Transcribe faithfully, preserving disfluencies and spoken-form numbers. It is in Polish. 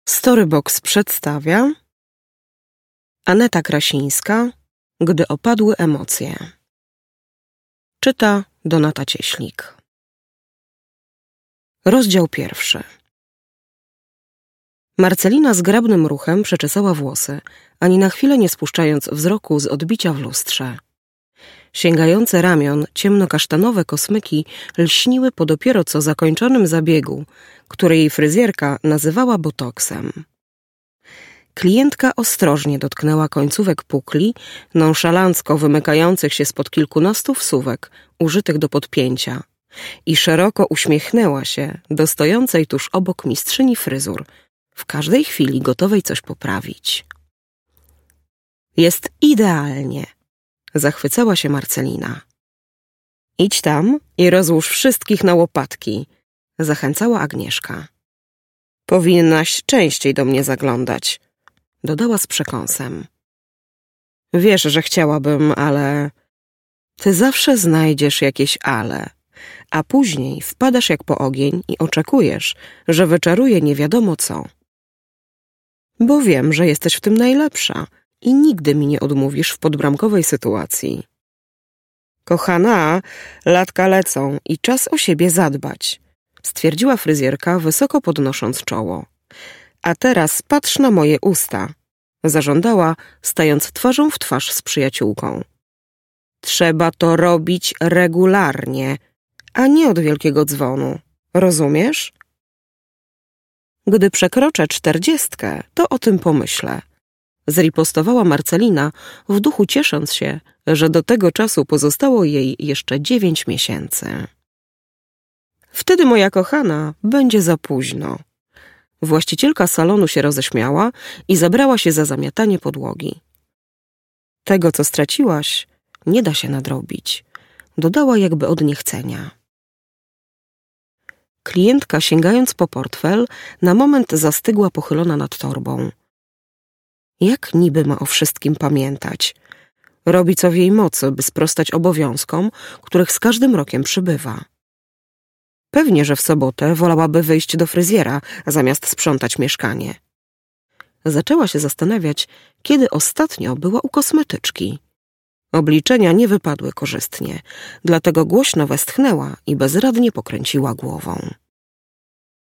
Storybox przedstawia Aneta Krasińska, Gdy opadły emocje. Czyta Donata Cieślik. Rozdział pierwszy. Marcelina zgrabnym ruchem przeczesała włosy, ani na chwilę nie spuszczając wzroku z odbicia w lustrze. Sięgające ramion ciemnokasztanowe kosmyki lśniły po dopiero co zakończonym zabiegu, który jej fryzjerka nazywała botoksem. Klientka ostrożnie dotknęła końcówek pukli, nonszalancko wymykających się spod kilkunastu wsówek użytych do podpięcia, i szeroko uśmiechnęła się do stojącej tuż obok mistrzyni fryzur, w każdej chwili gotowej coś poprawić. Jest idealnie, zachwycała się Marcelina. Idź tam i rozłóż wszystkich na łopatki, zachęcała Agnieszka. Powinnaś częściej do mnie zaglądać, dodała z przekąsem. Wiesz, że chciałabym, ale... Ty zawsze znajdziesz jakieś ale, a później wpadasz jak po ogień i oczekujesz, że wyczaruje nie wiadomo co. Bo wiem, że jesteś w tym najlepsza i nigdy mi nie odmówisz w podbramkowej sytuacji. Kochana, latka lecą i czas o siebie zadbać, stwierdziła fryzjerka, wysoko podnosząc czoło. A teraz patrz na moje usta, zażądała, stając twarzą w twarz z przyjaciółką. Trzeba to robić regularnie, a nie od wielkiego dzwonu. Rozumiesz? Gdy przekroczę czterdziestkę, to o tym pomyślę, zripostowała Marcelina, w duchu ciesząc się, że do tego czasu pozostało jej jeszcze dziewięć miesięcy. Wtedy, moja kochana, będzie za późno. Właścicielka salonu się roześmiała i zabrała się za zamiatanie podłogi. Tego, co straciłaś, nie da się nadrobić, dodała jakby od niechcenia. Klientka, sięgając po portfel, na moment zastygła pochylona nad torbą. Jak niby ma o wszystkim pamiętać? Robi co w jej mocy, by sprostać obowiązkom, których z każdym rokiem przybywa. Pewnie, że w sobotę wolałaby wyjść do fryzjera, zamiast sprzątać mieszkanie. Zaczęła się zastanawiać, kiedy ostatnio była u kosmetyczki. Obliczenia nie wypadły korzystnie, dlatego głośno westchnęła i bezradnie pokręciła głową.